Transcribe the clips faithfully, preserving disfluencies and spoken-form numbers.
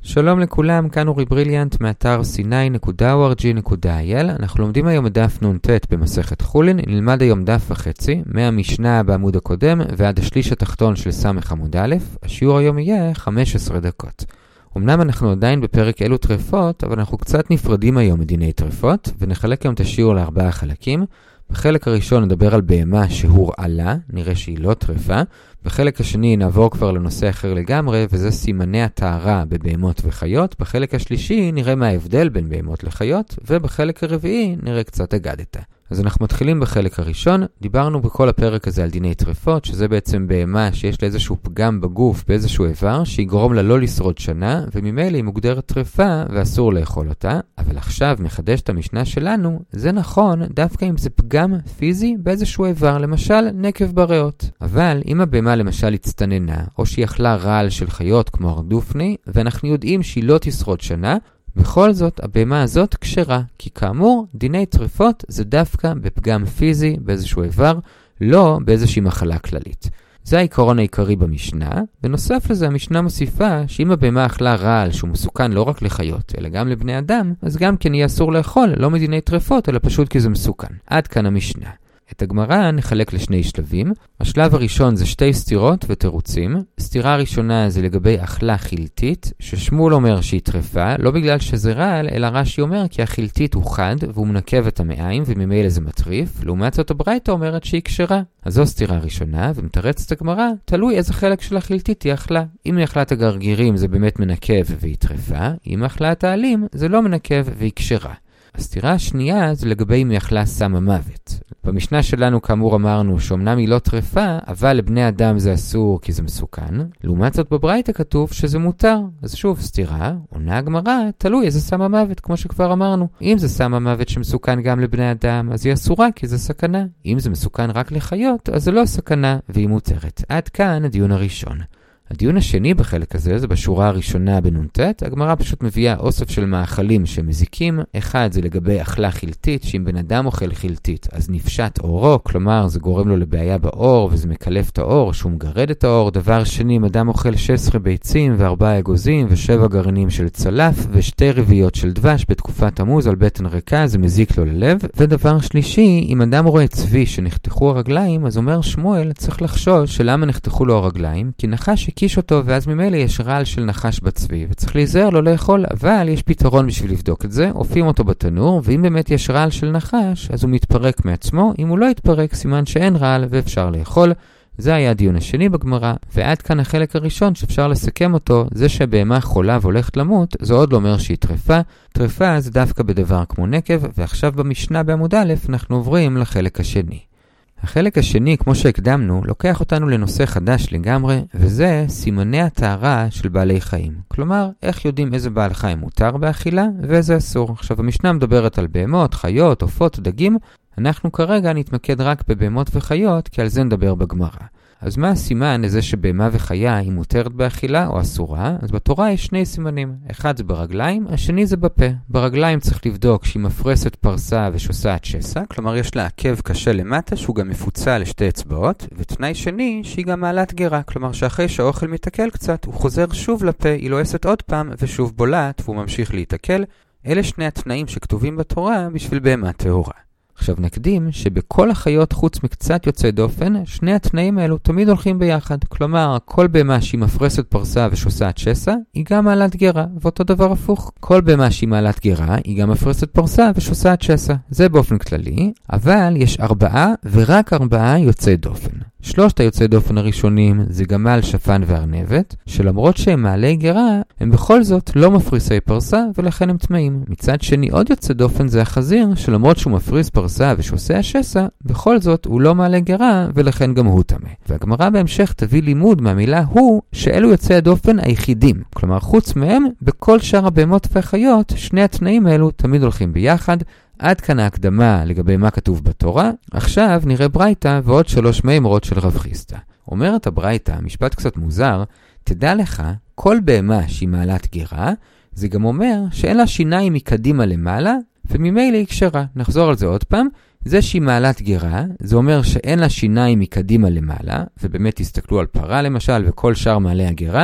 שלום לכולם, כאן אורי בריליאנט מאתר סי ניין נקודה או אר ג'י נקודה איי אל. אנחנו לומדים היום דף נ"ט במסכת חולין. נלמד היום דף וחצי, מהמשנה בעמוד הקודם ועד השליש התחתון של סמך עמוד א'. השיעור היום יהיה חמש עשרה דקות. אמנם אנחנו עדיין בפרק אלו טרפות, אבל אנחנו קצת נפרדים היום מדיני טרפות, ונחלק היום את השיעור לארבעה חלקים. בחלק הראשון נדבר על בהמה שהורעלה, נראה שהיא לא טרפה. בחלק השני נעבור כבר לנושא אחר לגמרי, וזה סימני הטהרה בבהמות וחיות. בחלק השלישי נראה מה ההבדל בין בהמות לחיות, ובחלק הרביעי נראה קצת אגדתה. אז אנחנו מתחילים בחלק הראשון. דיברנו בכל הפרק הזה על דיני טרפות, שזה בעצם בהמה שיש לה איזשהו פגם בגוף באיזשהו איבר, שיגרום לה לא לשרוד שנה, וממילא היא מוגדרת טרפה ואסור לאכול אותה. אבל עכשיו מחדש את המשנה שלנו, זה נכון דווקא אם זה פגם פיזי באיזשהו איבר, למשל נקב בריאות. אבל אם הבהמה למשל הצטננה, או שהיא אכלה רעל של חיות כמו הרדופני, ואנחנו יודעים שהיא לא תשרוד שנה, בכל זאת, הבהמה הזאת כשרה, כי כאמור, דיני טרפות זה דווקא בפגם פיזי באיזשהו איבר, לא באיזושהי מחלה כללית. זה העיקרון העיקרי במשנה. בנוסף לזה, המשנה מוסיפה שאם הבהמה אכלה רעל שהוא מסוכן לא רק לחיות, אלא גם לבני אדם, אז גם כן יהיה אסור לאכול, לא מדיני טרפות, אלא פשוט כי זה מסוכן. עד כאן המשנה. את הגמרא נחלק לשני שלבים. השלב הראשון זה שתי סתירות ותירוצים. סתירה הראשונה זה לגבי אכלה חילתית, ששמואל אומר שהיא טרפה, לא בגלל שזה רעל, אלא רש"י אומר כי החילתית הוא חד, והוא מנקב את המעיים, וממילא זה מטריף. לעומת זאת הברייתא אומרת שהיא כשרה. אז זו סתירה ראשונה, ומתרצת הגמרא, תלוי איזה חלק של החילתית היא אכלה. אם היא אכלה את הגרגירים זה באמת מנקב והיא טרפה, אם אכלה את העלים זה לא מנקב והיא כשרה. הסתירה השנייה זה לגבי אם היא אכלה סם המוות. במשנה שלנו כאמור אמרנו שאומנם היא לא טרפה, אבל לבני אדם זה אסור כי זה מסוכן. לעומת זאת בברייתא כתוב שזה מותר. אז שוב סתירה, עונה הגמרא, תלוי איזה סם המוות, כמו שכבר אמרנו. אם זה סם המוות שמסוכן גם לבני אדם, אז היא אסורה כי זה סכנה. אם זה מסוכן רק לחיות, אז זה לא סכנה והיא מותרת. עד כאן הדיון הראשון. הדיון השני בחלק הזה, זה בשורה הראשונה בנ"ט. הגמרא פשוט מביאה אוסף של מאכלים שמזיקים. אחד זה לגבי אכלה חילתית, שאם בן אדם אוכל חילתית, אז נפשט אורו, כלומר זה גורם לו לבעיה באור, וזה מקלף את האור, שהוא מגרד את האור. דבר שני, אם אדם אוכל שש עשרה ביצים וארבעה אגוזים ושבע גרעינים של צלף ושתי רביעיות של דבש בתקופת תמוז על בטן ריקה, זה מזיק לו ללב. ודבר שלישי, אם אדם רואה צבי שנחתכו הרגליים, אז אומר שמואל, צריך לחשוש שלמה נחתכו לו הרגליים, כי נחש הקיש אותו, ואז ממילא יש רעל של נחש בצבי, וצריך להיזהר לא לאכול. אבל יש פתרון בשביל לבדוק את זה, אופים אותו בתנור, ואם באמת יש רעל של נחש, אז הוא מתפרק מעצמו. אם הוא לא יתפרק, סימן שאין רעל ואפשר לאכול. זה היה הדיון השני בגמרא, ועד כאן החלק הראשון שאפשר לסכם אותו, זה שבהמה חולה והולכת למות, זה עוד לא אומר שהיא טרפה. טרפה זה דווקא בדבר כמו נקב, ועכשיו במשנה בעמוד א' אנחנו עוברים לחלק השני. החלק השני, כמו שהקדמנו, לוקח אותנו לנושא חדש לגמרי, וזה סימני הטהרה של בעלי חיים. כלומר, איך יודעים איזה בעל חיים מותר באכילה ואיזה אסור. עכשיו, המשנה מדברת על בהמות, חיות, עופות, דגים. אנחנו כרגע נתמקד רק בבהמות וחיות, כי על זה נדבר בגמרא. אז מה הסימן לזה שבהמה וחיה היא מותרת באכילה או אסורה? אז בתורה יש שני סימנים. אחד זה ברגליים, השני זה בפה. ברגליים צריך לבדוק שהיא מפרסת פרסה ושוסעת שסע, כלומר יש לה עקב קשה למטה שהוא גם מפוצל לשתי אצבעות, ותנאי שני שהיא גם מעלת גרה, כלומר שאחרי שהאוכל מתעכל קצת הוא חוזר שוב לפה, היא לועסת עוד פעם ושוב בולעת והוא ממשיך להתעכל. אלה שני התנאים שכתובים בתורה בשביל בהמה טהורה. עכשיו נקדים שבכל החיות חוץ מקצת יוצא דופן, שני התנאים האלו תמיד הולכים ביחד. כלומר, כל בהמה שהיא מפרסת פרסה ושוסעת שסע, היא גם מעלת גרה, ואותו דבר הפוך. כל בהמה שהיא מעלת גרה, היא גם מפרסת פרסה ושוסעת שסע. זה באופן כללי, אבל יש ארבעה ורק ארבעה יוצא דופן. שלושת היוצאי דופן הראשונים זה גמל, שפן וארנבת, שלמרות שהם מעלי גרה, הם בכל זאת לא מפריסי פרסה ולכן הם טמאים. מצד שני עוד יוצא דופן זה החזיר, שלמרות שהוא מפריס פרסה ושוסע שסע, בכל זאת הוא לא מעלה גרה ולכן גם הוא טמא. והגמרא בהמשך תביא לימוד מהמילה הוא, שאלו יוצאי הדופן היחידים. כלומר חוץ מהם, בכל שאר הבהמות והחיות, שני התנאים האלו תמיד הולכים ביחד. עד כאן ההקדמה לגבי מה כתוב בתורה. עכשיו נראה ברייתא ועוד שלוש מימרות של רב חיסדא. אומרת הברייתא, משפט קצת מוזר, תדע לך, כל בהמה שהיא מעלת גרה, זה גם אומר שאין לה שיניים מקדימה למעלה, וממילא היא כשרה. נחזור על זה עוד פעם. זה שהיא מעלת גרה, זה אומר שאין לה שיניים מקדימה למעלה, ובאמת תסתכלו על פרה למשל וכל שאר מעלי הגרה,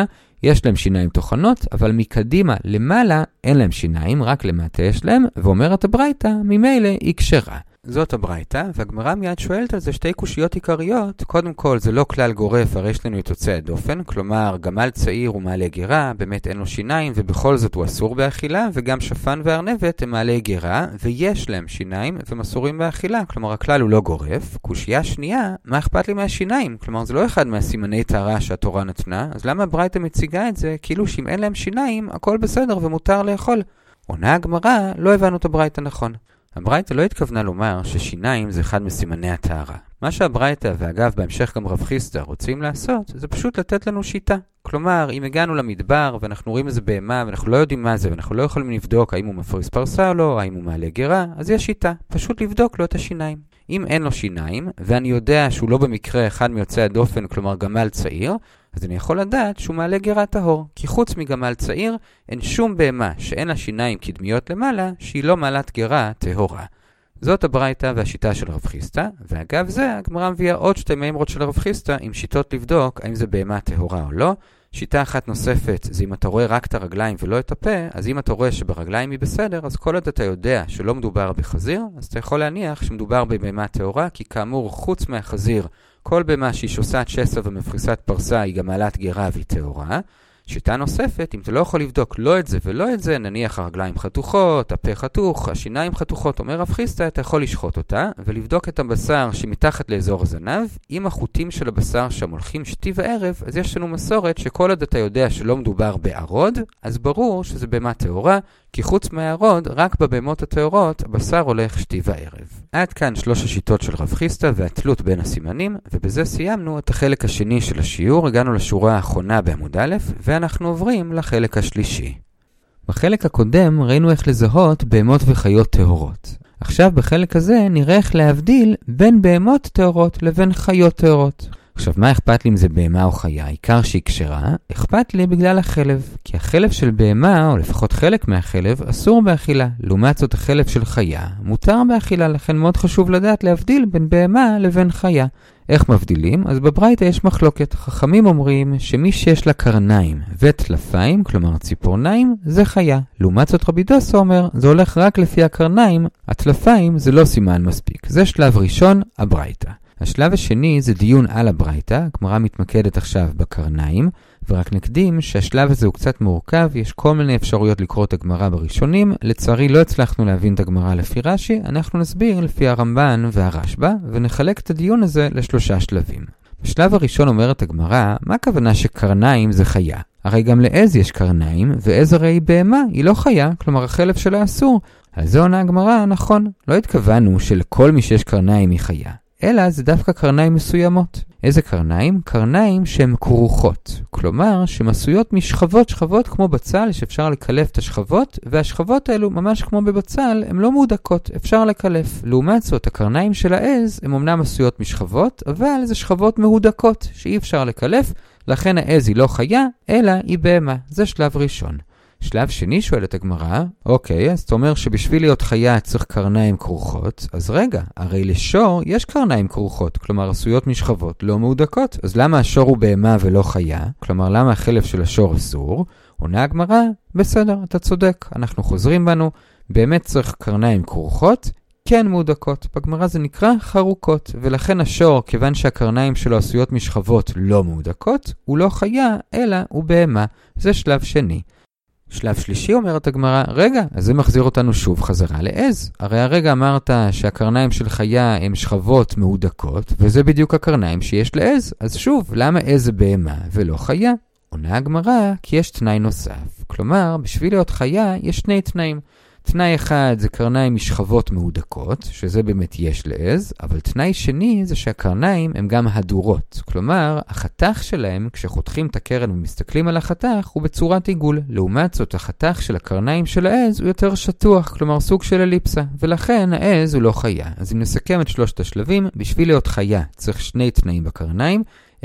יש להם שיניים תוכנות, אבל מקדימה למעלה אין להם שיניים, רק למטה יש להם, ואומרת הברייתא, ממילא היא כשרה. זאת הברייתא, והגמרא מיד שואלת על זה שתי קושיות עיקריות. קודם כל, זה לא כלל גורף, הרי יש לנו את יוצא הדופן, כלומר, גמל צעיר הוא מעלה גירה, באמת אין לו שיניים, ובכל זאת הוא אסור באכילה, וגם שפן וארנבת הם מעלה גירה, ויש להם שיניים ומסורים באכילה, כלומר, הכלל הוא לא גורף. קושייה שנייה, מה אכפת לי מהשיניים? כלומר, זה לא אחד מהסימני טהרה שהתורה נתנה, אז למה הברייתא מציגה את זה? כאילו שאם אין להם שיניים, הכל בסדר ומותר לאכול. עונה הגמרא, לא הבנו את הברייתא נכון. הברייתא לא התכוונה לומר ששיניים זה אחד מסימני הטהרה. מה שהברייתא, ואגב בהמשך גם רב חיסדא, רוצים לעשות, זה פשוט לתת לנו שיטה. כלומר, אם הגענו למדבר ואנחנו רואים איזה בהמה ואנחנו לא יודעים מה זה ואנחנו לא יכולים לבדוק האם הוא מפריס פרסה או לא, האם הוא מעלה גירה, אז יש שיטה, פשוט לבדוק לו את השיניים. אם אין לו שיניים, ואני יודע שהוא לא במקרה אחד מיוצאי הדופן, כלומר גמל צעיר, אז אני יכול לדעת שהוא מעלה גירה טהור. כי חוץ מגמל צעיר, אין שום בהמה שאין לה שיניים קדמיות למעלה, שהיא לא מעלת גירה טהורה. זאת הברייתא והשיטה של רב חיסדא, ואגב זה, הגמרא מביאה עוד שתי מימרות של רב חיסדא עם שיטות לבדוק האם זה בהמה טהורה או לא. שיטה אחת נוספת זה אם אתה רואה רק את הרגליים ולא את הפה, אז אם אתה רואה שברגליים היא בסדר, אז כל עוד אתה יודע שלא מדובר בחזיר, אז אתה יכול להניח שמדובר בבהמה טהורה, כי כאמור חוץ מהחזיר, כל בהמה שהיא שוסת שסע ומפריסת פרסה היא גם מעלת גירה והיא טהורה. שיטה נוספת, אם אתה לא יכול לבדוק לא את זה ולא את זה, נניח הרגליים חתוכות, הפה חתוך, השיניים חתוכות, אומר רב חיסדא, אתה יכול לשחוט אותה ולבדוק את הבשר שמתחת לאזור הזנב. אם החוטים של הבשר שם הולכים שתי וערב, אז יש לנו מסורת שכל עוד אתה יודע שלא מדובר בערוד, אז ברור שזה בהמה טהורה, כי חוץ מהערוד, רק בבהמות הטהורות, הבשר הולך שתי וערב. עד כאן שלוש השיטות של רב חיסדא והתלות בין הסימנים, ובזה סיימנו את החלק השני של השיעור, הגענו לשורה האחרונה בעמוד א', ואנחנו עוברים לחלק השלישי. בחלק הקודם ראינו איך לזהות בהמות וחיות טהורות. עכשיו בחלק הזה נראה איך להבדיל בין בהמות טהורות לבין חיות טהורות. עכשיו, מה אכפת לי אם זה בהמה או חיה? העיקר שהיא כשרה, אכפת לי בגלל החלב. כי החלב של בהמה, או לפחות חלק מהחלב, אסור באכילה. לעומת זאת, החלב של חיה מותר באכילה, לכן מאוד חשוב לדעת להבדיל בין בהמה לבין חיה. איך מבדילים? אז בברייתא יש מחלוקת. חכמים אומרים שמי שיש לה קרניים וטלפיים, כלומר ציפורניים, זה חיה. לעומת זאת רבי דוסא אומר, זה הולך רק לפי הקרניים, הטלפיים זה לא סימן מספיק. זה שלב ראשון, הברייתא. השלב השני זה דיון על הברייתא, הגמרא מתמקדת עכשיו בקרניים, ורק נקדים שהשלב הזה הוא קצת מורכב, יש כל מיני אפשרויות לקרוא את הגמרא בראשונים, לצערי לא הצלחנו להבין את הגמרא לפי רש"י, אנחנו נסביר לפי הרמב"ן והרשב"א, ונחלק את הדיון הזה לשלושה שלבים. בשלב הראשון אומרת הגמרא, מה הכוונה שקרניים זה חיה? הרי גם לעז יש קרניים, ועז הרי היא בהמה, היא לא חיה, כלומר החלב שלה אסור. על זה עונה הגמרא, נכון, לא התכוונו שלכל מי שיש קרניים היא חיה. אלא זה דווקא קרניים מסוימות. איזה קרניים? קרניים שהן כרוכות. כלומר, שהן עשויות משכבות שכבות כמו בצל, שאפשר לקלף את השכבות, והשכבות האלו, ממש כמו בבצל, הן לא מודקות, אפשר לקלף. לעומת זאת, הקרניים של העז, הן אמנם עשויות משכבות, אבל זה שכבות מהודקות, שאי אפשר לקלף, לכן העז היא לא חיה, אלא היא בהמה. זה שלב ראשון. שלב שני שואלת הגמרא, אוקיי, אז אתה אומר שבשביל להיות חיה צריך קרניים כרוכות, אז רגע, הרי לשור יש קרניים כרוכות, כלומר עשויות משכבות לא מהודקות, אז למה השור הוא בהמה ולא חיה? כלומר למה החלב של השור אסור? עונה הגמרא, בסדר, אתה צודק, אנחנו חוזרים בנו, באמת צריך קרניים כרוכות, כן מהודקות, בגמרא זה נקרא חרוקות, ולכן השור, כיוון שהקרניים שלו עשויות משכבות לא מהודקות, הוא לא חיה, אלא הוא בהמה, זה שלב שני. שלב שלישי אומרת הגמרא, רגע, אז זה מחזיר אותנו שוב חזרה לעז. הרי הרגע אמרת שהקרניים של חיה הם שכבות מהודקות, וזה בדיוק הקרניים שיש לעז. אז שוב, למה עז זה בהמה ולא חיה? עונה הגמרא, כי יש תנאי נוסף. כלומר, בשביל להיות חיה יש שני תנאים. תנאי אחד זה קרניים משכבות מהודקות, שזה באמת יש לעז, אבל תנאי שני זה שהקרניים הם גם הדורות. כלומר, החתך שלהם, כשחותכים את הקרן ומסתכלים על החתך, הוא בצורת עיגול. לעומת זאת, החתך של הקרניים של העז הוא יותר שטוח, כלומר סוג של אליפסה, ולכן העז הוא לא חיה. אז אם נסכם את שלושת השלבים, בשביל להיות חיה צריך שני תנאים בקרניים,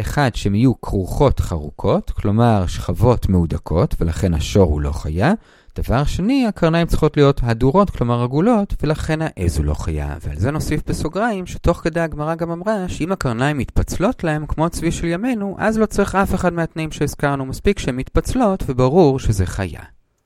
אחד, שהן יהיו כרוכות חרוקות, כלומר שכבות מהודקות, ולכן השור הוא לא חיה. דבר שני, הקרניים צריכות להיות הדורות, כלומר עגולות, ולכן העז הוא לא חיה. ועל זה נוסיף בסוגריים, שתוך כדי הגמרא גם אמרה, שאם הקרניים מתפצלות להם, כמו הצבי של ימינו, אז לא צריך אף אחד מהתנאים שהזכרנו, מספיק שהן מתפצלות, וברור שזה חיה.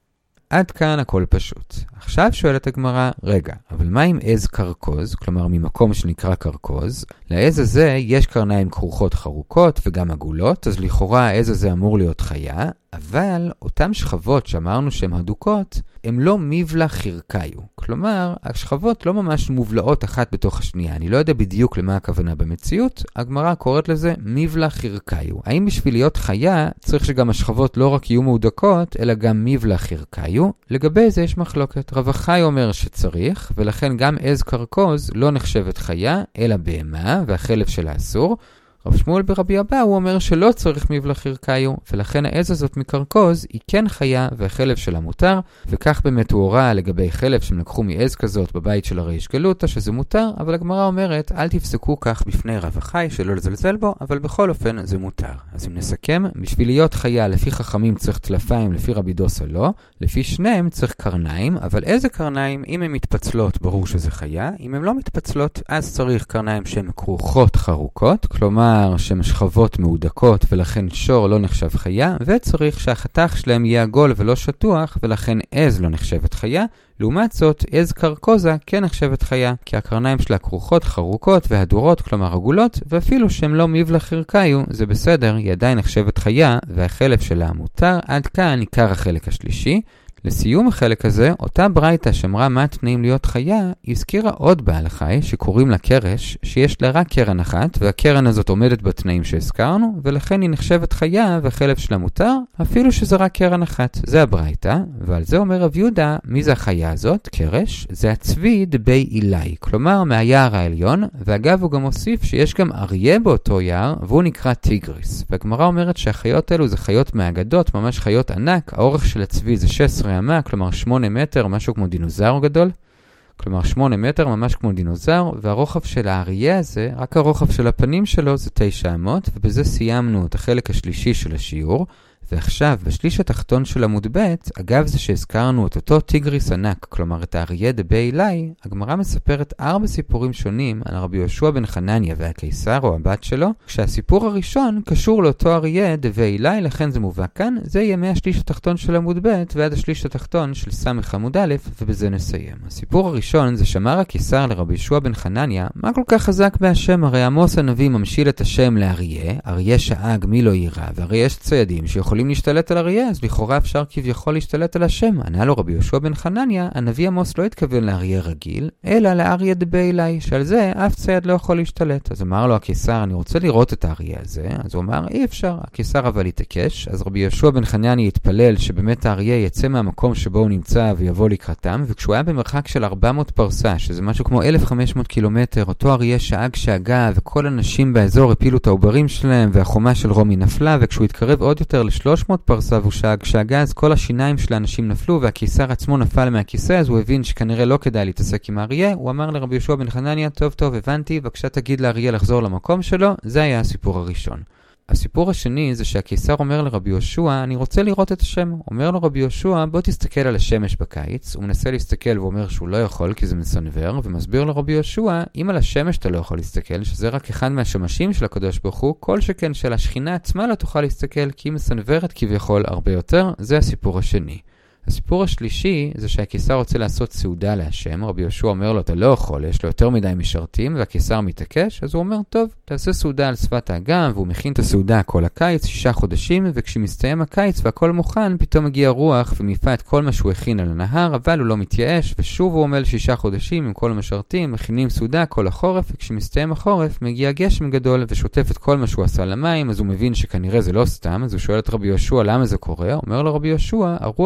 עד כאן הכל פשוט. עכשיו שואלת הגמרא, רגע, אבל מה עם עז קרקוז, כלומר ממקום שנקרא קרקוז? לעז הזה יש קרניים כרוכות חרוקות וגם עגולות, אז לכאורה העז הזה אמור להיות חיה, אבל אותן שכבות שאמרנו שהן הדוקות, הן לא מבלה חירקיו. כלומר, השכבות לא ממש מובלעות אחת בתוך השנייה. אני לא יודע בדיוק למה הכוונה במציאות, הגמרא קוראת לזה מבלה חירקיו. האם בשביל להיות חיה צריך שגם השכבות לא רק יהיו מהודקות, אלא גם מבלה חירקיו? לגבי זה יש מחלוקת. רב אחי אומר שצריך, ולכן גם עז קרקוז לא נחשבת חיה, אלא בהמה, והחלב שלה אסור. רב שמואל ברבי אבא הוא אומר שלא צריך מבלה חירקיו, ולכן העז הזאת מקרקוז היא כן חיה והחלב שלה מותר, וכך באמת הוא הורה לגבי חלב שהם לקחו מעז כזאת בבית של הריש גלותא שזה מותר, אבל הגמרא אומרת אל תפסקו כך בפני רב אחי שלא לזלזל בו, אבל בכל אופן זה מותר. אז אם נסכם, בשביל להיות חיה לפי חכמים צריך טלפיים, לפי רבי דוסא לא, לפי שניהם צריך קרניים, אבל איזה קרניים? אם הן מתפצלות ברור שזה חיה, אם הן לא מתפצלות אז צריך קרניים שהן כרוכות חרוקות, כלומר שהן שכבות מהודקות ולכן שור לא נחשב חיה, וצריך שהחתך שלהם יהיה עגול ולא שטוח ולכן עז לא נחשבת חיה. לעומת זאת, עז קרקוזה כן נחשבת חיה, כי הקרניים שלה כרוכות חרוקות והדורות, כלומר עגולות, ואפילו שהם לא מבלה חירקיו, זה בסדר, היא עדיין נחשבת חיה והחלב שלה מותר. עד כאן עיקר החלק השלישי. לסיום החלק הזה, אותה ברייתא שאמרה מה התנאים להיות חיה, הזכירה עוד בעל חי שקוראים לה קרש, שיש לה רק קרן אחת, והקרן הזאת עומדת בתנאים שהזכרנו, ולכן היא נחשבת חיה והחלב שלה מותר, אפילו שזה רק קרן אחת. זה הברייתא, ועל זה אומר רב יהודה, מי זה החיה הזאת? קרש, זה הצבי דבי אילי, כלומר מהיער העליון, ואגב הוא גם הוסיף שיש גם אריה באותו יער, והוא נקרא טיגריס. והגמרא אומרת שהחיות האלו זה חיות מהאגדות, ממש חיות ענק, האורך של הצבי זה שש עשרה אמה, כלומר שמונה מטר, משהו כמו דינוזאור גדול. כלומר שמונה מטר, ממש כמו דינוזאור, והרוחב של האריה הזה, רק הרוחב של הפנים שלו זה תשע אמות, ובזה סיימנו את החלק השלישי של השיעור. ועכשיו, בשליש התחתון של עמוד ב', אגב זה שהזכרנו את אותו טיגריס ענק, כלומר את האריה דבי אילי, הגמרא מספרת ארבע סיפורים שונים על רבי יהושע בן חנניה והקיסר או הבת שלו, כשהסיפור הראשון קשור לאותו אריה דבי אילי, לכן זה מובא כאן, זה יהיה מהשליש התחתון של עמוד ב' ועד השליש התחתון של סמך עמוד א', ובזה נסיים. הסיפור הראשון זה שאמר הקיסר לרבי יהושע בן חנניה, מה כל כך חזק בהשם? הרי עמוס הנביא ממשיל את השם לאריה, אריה שאג מי לא יירא, והרי יש ציידים שיכולים יכולים להשתלט על אריה, אז לכאורה אפשר כביכול להשתלט על השם. ענה לו רבי יהושע בן חנניה, הנביא עמוס לא התכוון לאריה רגיל, אלא לאריה דבי אילי, שעל זה אף צייד לא יכול להשתלט. אז אמר לו הקיסר, אני רוצה לראות את האריה הזה. אז הוא אמר, אי אפשר. הקיסר אבל התעקש. אז רבי יהושע בן חנניה התפלל שבאמת האריה יצא מהמקום שבו הוא נמצא ויבוא לקראתם, וכשהוא היה במרחק של ארבע מאות פרסה, שזה משהו כמו אלף וחמש מאות קילומטר, אותו אריה שאג שאגה, וכל אנשים באזור הפילו את העוברים שלהם, והחומה של רומי נפלה, וכשהוא התקרב עוד יותר ל-שלוש מאות פרסה והוא שאג שאגה, אז כל השיניים של האנשים נפלו, והקיסר עצמו נפל מהכיסא, אז הוא הבין שכנראה לא כדאי להתעסק עם האריה. הוא אמר לרבי יהושע בן חנניה, טוב טוב, הבנתי, בבקשה תגיד לאריה לחזור למקום שלו. זה היה הסיפור הראשון. הסיפור השני זה שהקיסר אומר לרבי יהושע, אני רוצה לראות את השם. אומר לו רבי יהושע, בוא תסתכל על השמש בקיץ. הוא מנסה להסתכל ואומר שהוא לא יכול כי זה מסנבר, ומסביר לרבי יהושע, אם על השמש אתה לא יכול להסתכל, שזה רק אחד מהשמשים של הקדוש ברוך הוא, כל שכן של השכינה עצמה לא תוכל להסתכל, כי היא מסנברת כביכול הרבה יותר. זה הסיפור השני. הסיפור השלישי זה שהקיסר רוצה לעשות סעודה להשם. רבי יהושע אומר לו, אתה לא יכול, יש לו יותר מדי משרתים, והקיסר מתעקש, אז הוא אומר, טוב, תעשה סעודה על שפת האגם, והוא מכין את הסעודה כל הקיץ, שישה חודשים, וכשמסתיים הקיץ והכל מוכן, פתאום מגיע רוח ומיפה את כל מה שהוא הכין על הנהר, אבל הוא לא מתייאש, ושוב הוא עומד שישה חודשים עם כל המשרתים, מכינים סעודה כל החורף, וכשמסתיים החורף מגיע גשם גדול ושוטף את כל מה שהוא עשה למים, אז הוא מבין שכנראה זה לא סתם, אז הוא שואל את רבי יהושע למה זה קורה. אומר לו רבי יהושע, הרוח והמים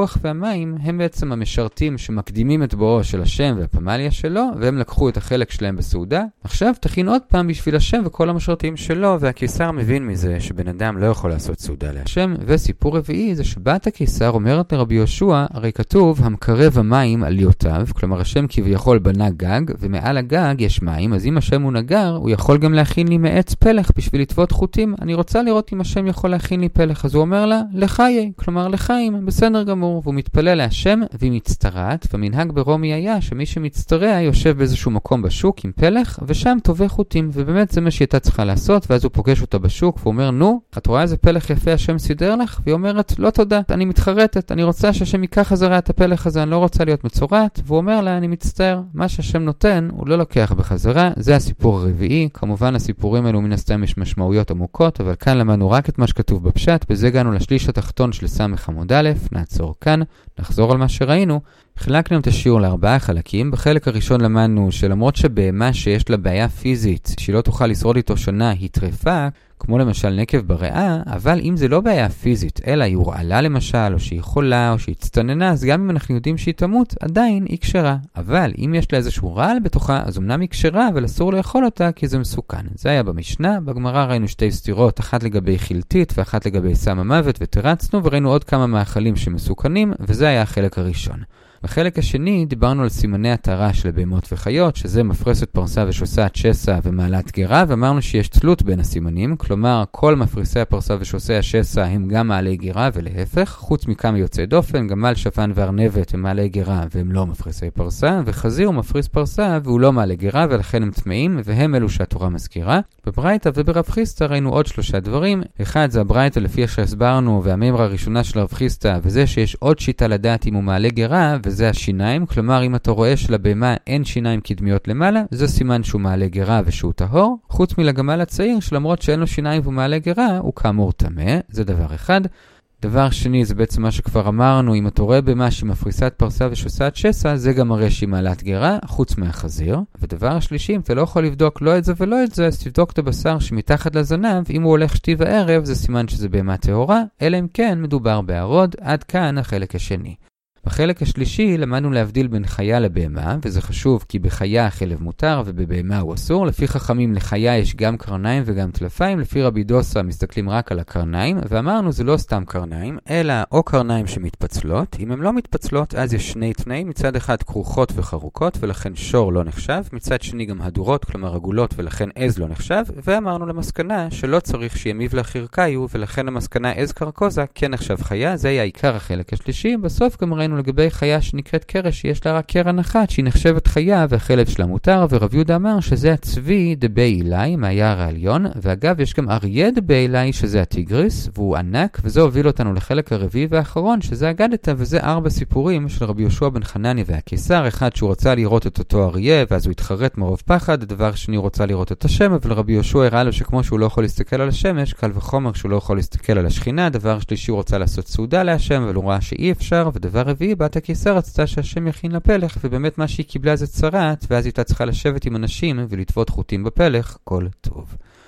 המים הם בעצם המשרתים שמקדימים את בואו של השם והפמליה שלו, והם לקחו את החלק שלהם בסעודה. עכשיו תכין עוד פעם בשביל השם וכל המשרתים שלו, והקיסר מבין מזה שבן אדם לא יכול לעשות סעודה להשם. וסיפור רביעי זה שבת הקיסר אומרת לרבי יהושע, הרי כתוב המקרב המים על ליותיו, כלומר השם כביכול בנה גג, ומעל הגג יש מים, אז אם השם הוא נגר, הוא יכול גם להכין לי מעץ פלח בשביל לטוות חוטים. אני רוצה לראות אם השם יכול להכין לי פלח. אז הוא אומר לה, לחיי, כלומר לחיים, בסדר גמור. והוא מתפלל להשם והיא מצטרעת, והמנהג ברומי היה שמי שמצטרע יושב באיזשהו מקום בשוק עם פלח, ושם טובה חוטים, ובאמת זה מה שהיא הייתה צריכה לעשות. ואז הוא פוגש אותה בשוק והוא אומר, נו, את רואה איזה פלח יפה השם סידר לך? והיא אומרת, לא תודה, אני מתחרטת, אני רוצה שהשם ייקח חזרה את הפלח הזה, אני לא רוצה להיות מצורעת. והוא אומר לה, אני מצטער, מה שהשם נותן הוא לא לוקח בחזרה. זה הסיפור הרביעי. כמובן הסיפורים האלו מן הסתם יש משמעויות עמוקות, אבל כאן למדנו רק את מה שכתוב בפשט. בזה הגענו לשליש התחתון של סמך עמוד א'. נעצור כאן, נחזור על מה שראינו. חילקנו את השיעור לארבעה חלקים. בחלק הראשון למדנו שלמרות שבהמה שיש לה בעיה פיזית, שהיא לא תוכל לשרוד איתו שנה, היא טרפה, כמו למשל נקב בריאה, אבל אם זה לא בעיה פיזית, אלא היא הורעלה למשל, או שהיא חולה, או שהיא הצטננה, אז גם אם אנחנו יודעים שהיא תמות, עדיין היא קשרה. אבל אם יש לה איזשהו רעל בתוכה, אז אמנם היא קשרה, אבל אסור לאכול אותה כי זה מסוכן. זה היה במשנה. בגמרא ראינו שתי סתירות, אחת לגבי חילטית ואחת לגבי סם המוות, ותרצנו וראינו עוד כמה מאכלים שמסוכנים, וזה היה החלק הראשון. בחלק השני דיברנו על סימני הטהרה של בהמות וחיות, שזה מפרסת פרסה ושוסעת שסע ומעלת גרה, ואמרנו שיש תלות בין הסימנים, כלומר כל מפרסי הפרסה ושוסעי השסע הם גם מעלי גרה ולהפך, חוץ מכמה יוצאי דופן, גמל, שפן וארנבת הם מעלי גרה והם לא מפרסי פרסה, וחזיר הוא מפריס פרסה והוא לא מעלי גרה ולכן הם טמאים, והם אלו שהתורה מזכירה. בברייתא וברב חיסדא ראינו עוד שלושה דברים. אחד זה הברייתא לפי שהסברנו והמימרה הראשונה של רב חיסדא, וזה שיש עוד שיטה לדעת אם הוא מעלה גרה, וזה השיניים, כלומר אם אתה רואה שלבהמה אין שיניים קדמיות למעלה, זה סימן שהוא מעלה גרה ושהוא טהור, חוץ מלגמל הצעיר שלמרות שאין לו שיניים והוא מעלה גרה, הוא כאמור טמא. זה דבר אחד. דבר שני זה בעצם מה שכבר אמרנו, אם אתה רואה בהמה שהיא מפריסת פרסה ושוסעת שסע, זה גם מראה שהיא מעלת גרה, חוץ מהחזיר. ודבר השלישי, אם אתה לא יכול לבדוק לא את זה ולא את זה, אז תבדוק את הבשר שמתחת לזנב, אם הוא הולך שתי וערב, זה סימן שזה בהמה טהורה, אלא אם כן מדובר בערוד. עד כאן החלק השני. בחלק השלישי למדנו להבדיל בין חיה לבהמה, וזה חשוב כי בחיה החלב מותר ובבהמה הוא אסור. לפי חכמים לחיה יש גם קרניים וגם טלפיים, לפי רבי דוסה מסתכלים רק על הקרניים, ואמרנו זה לא סתם קרניים, אלא או קרניים שמתפצלות. אם הן לא מתפצלות אז יש שני תנאים, מצד אחד כרוכות וחרוקות ולכן שור לא נחשב, מצד שני גם הדורות כלומר עגולות ולכן עז לא נחשב, ואמרנו למסקנה שלא צריך שימיב לחירקאיו ולכן למסקנה עז קרקוזה כן נחשב חיה. זה היה עיקר החלק השלישי. בסוף גם ראינו לגבי חיה שנקראת קרש, שיש לה רק קרן אחת שהיא נחשבת חיה והחלב שלה מותר, ורב יהודה אמר שזה הצבי דבי אלי מהיער העליון, ואגב יש גם אריה דבי אלי שזה הטיגריס והוא ענק, וזה הוביל אותנו לחלק הרביעי והאחרון שזה אגדתא, וזה ארבע סיפורים של רבי יהושע בן חנניה והקיסר. אחד שהוא רצה לראות את אותו אריה ואז הוא התחרט מרוב פחד, הדבר שני הוא רצה לראות את השם, אבל רבי יהושע הראה לו שכמו שהוא לא יכול להסתכל על השמש, קל וחומר שהוא לא יכול להסתכל על השכינה. דבר שלישי הוא רצה לעשות סעודה להשם אבל הוא ראה שאי אפשר. ודבר רביעי בת הקיסר רצתה שהשם יכין לפלח, ובאמת מה שהיא קיבלה זה צרת, ואז היא הייתה צריכה לשבת עם אנשים ולטוות חוטים בפלח. כל טוב.